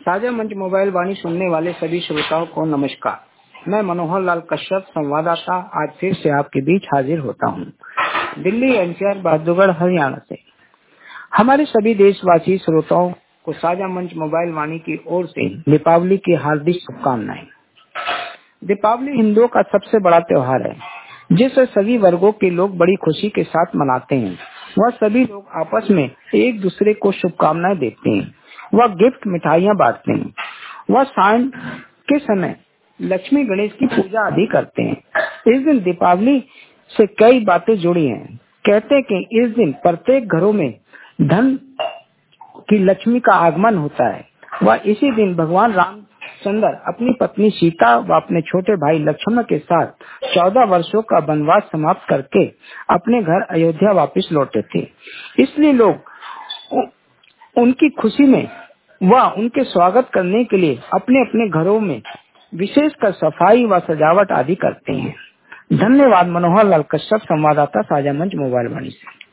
साझा मंच मोबाइल वाणी सुनने वाले सभी श्रोताओं को नमस्कार। मैं मनोहर लाल कश्यप, संवाददाता, आज फिर से आपके बीच हाजिर होता हूँ, दिल्ली एनसीआर बहादुरगढ़ हरियाणा से। हमारे सभी देशवासी श्रोताओं को साझा मंच मोबाइल वाणी की ओर से दीपावली की हार्दिक शुभकामनाएं। दीपावली हिंदुओं का सबसे बड़ा त्योहार है, जिसे सभी वर्गों के लोग बड़ी खुशी के साथ मनाते हैं। वह सभी लोग आपस में एक दूसरे को शुभकामनाएं देते हैं। वह गिफ्ट, मिठाइयाँ बांटते हैं। वह सायं के समय लक्ष्मी गणेश की पूजा आदि करते हैं। इस दिन दीपावली से कई बातें जुड़ी हैं। कहते हैं कि इस दिन प्रत्येक घरों में धन की लक्ष्मी का आगमन होता है। वह इसी दिन भगवान रामचंद्र अपनी पत्नी सीता व अपने छोटे भाई लक्ष्मण के साथ 14 वर्षों का वनवास समाप्त करके अपने घर अयोध्या वापस लौटे थे। इसलिए लोग उनकी खुशी में व उनके स्वागत करने के लिए अपने अपने घरों में विशेषकर सफाई व सजावट आदि करते हैं। धन्यवाद। मनोहर लाल कश्यप, संवाददाता, साझा मंच मोबाइल वाणी से।